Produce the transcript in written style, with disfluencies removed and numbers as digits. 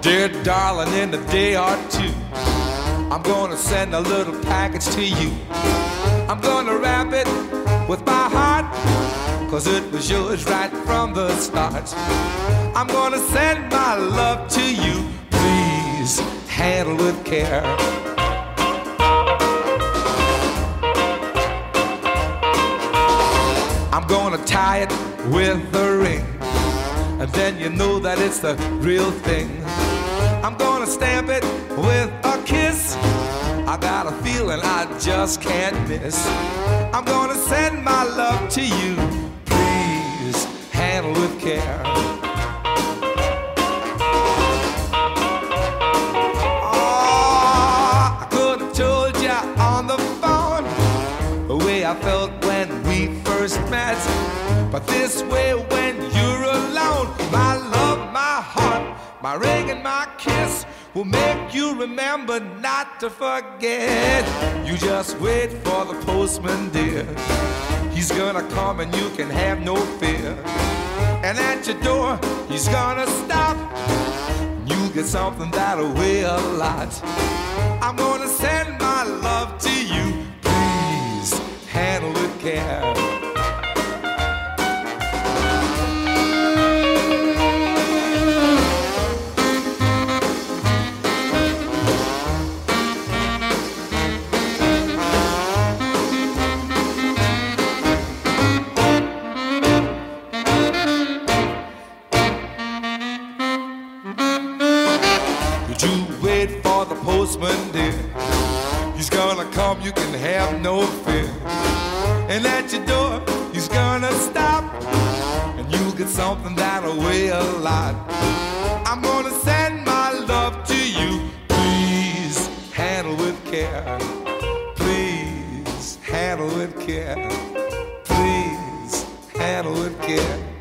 Dear darling, in a day or two, I'm gonna send a little package to you. I'm gonna wrap it with my heart, 'cause it was yours right from the start. I'm gonna send my love to you. Please handle with care. I'm gonna tie it with a ring, and then you know that it's the real thing. I'm gonna stamp it with a kiss. I got a feeling I just can't miss. I'm gonna send my love to you. Please handle with care. Oh, I could have told you on the phone the way I felt when we first met, but this way when you're alone, my love, my heart, my ring and my kiss will make you remember not to forget. You just wait for the postman, dear. He's gonna come and you can have no fear. And at your door, he's gonna stop. You get something that'll weigh a lot. I'm gonna send my love to you. Please handle with care. You wait for the postman, dear. He's gonna come, you can have no fear. And at your door, he's gonna stop, and you get something that'll weigh a lot. I'm gonna send my love to you. Please handle with care. Please handle with care. Please handle with care.